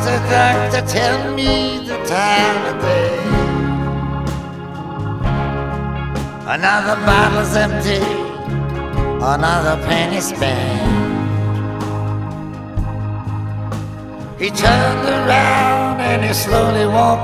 the doctor, tell me the time of day. Another bottle's empty, another penny spent. He turned around and he slowly walked